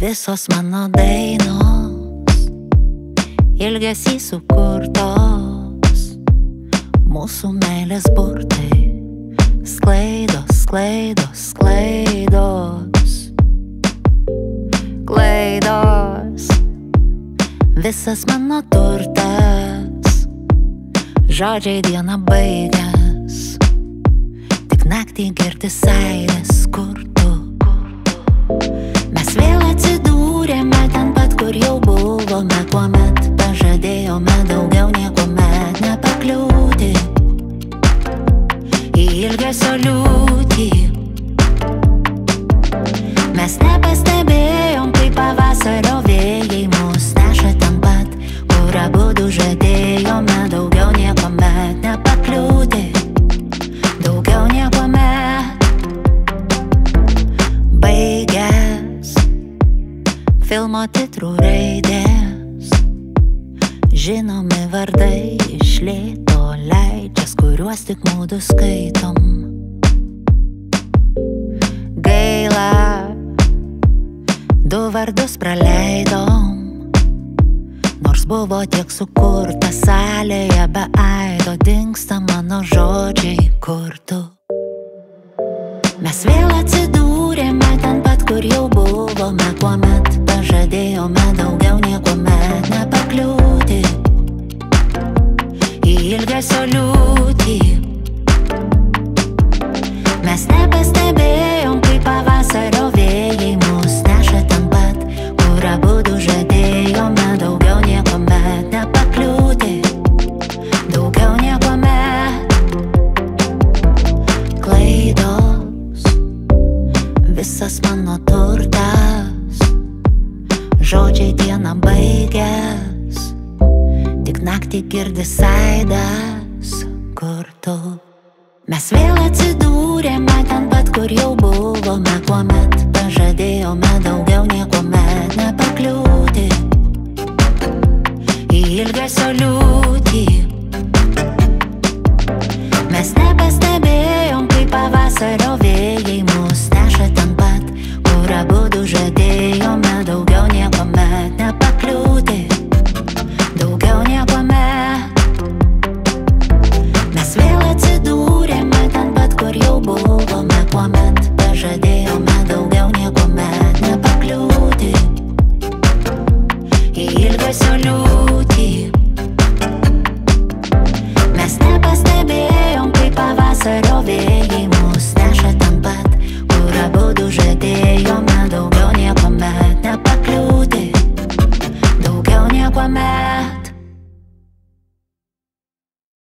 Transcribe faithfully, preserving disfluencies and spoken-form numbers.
Visos mano dainos ilgesys sukurtos, mūsų meilės burtai sklaidos, sklaidos, sklaidos, klaidos. Visas mano turtas, žodžiai dieną baigęs, tik naktį girdis aidas, kur tu. Mes vėl atsidūrėme ten pat, kur jau buvome, kuomet pažadėjome daugiau niekuomet nepakliūti į ilgesio liūtį. Mes nepastebėjom, kaip pavasario vėjai mus neša ten pat, kur abudu žadėjome daugiau niekuomet nepakliūti, daugiau niekuomet. Baigęs filmo titrų raidės, žinomi vardai iš lėto leidžias, kuriuos tik mūdu skaitom. Gaila, du vardus praleidom, nors buvo tiek sukurta salėje be aido, dingsta mano žodžiai, kur tu. Mes vėl atsidūrėme ten pat, kur jau buvome, kuomet pažadėjome daugiau niekuomet nepakliūti į ilgesio liūtį. Mes nepastebėjom, kaip pavasario vėjai mus neša ten pat, kur abudu žadėjome daugiau niekuomet nepakliūti, daugiau niekuomet. Klaidos, visas mano turtas, žodžiai dieną baigęs, tik naktį girdis aidas, kur tu. Mes vėl atsidūrėme ten pat, kur jau buvome, kuomet pažadėjome daugiau niekuomet nepakliūti į ilgesio liūtį.